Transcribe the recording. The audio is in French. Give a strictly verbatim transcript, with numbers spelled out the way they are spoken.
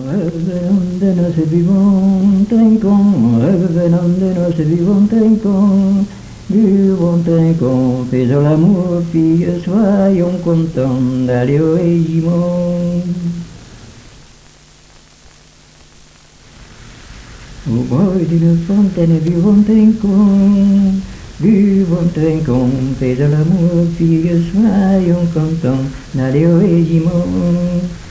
Revenons de nos vivons trinquons, revenons de nos vivons trinquons, du bon trinquons, faisons l'amour, fille, soyons contents d'aller au régiment. Au bord d'une fontaine, du bon trinquons, du bon trinquons, faisons l'amour, fille, soyons contents d'aller au régiment.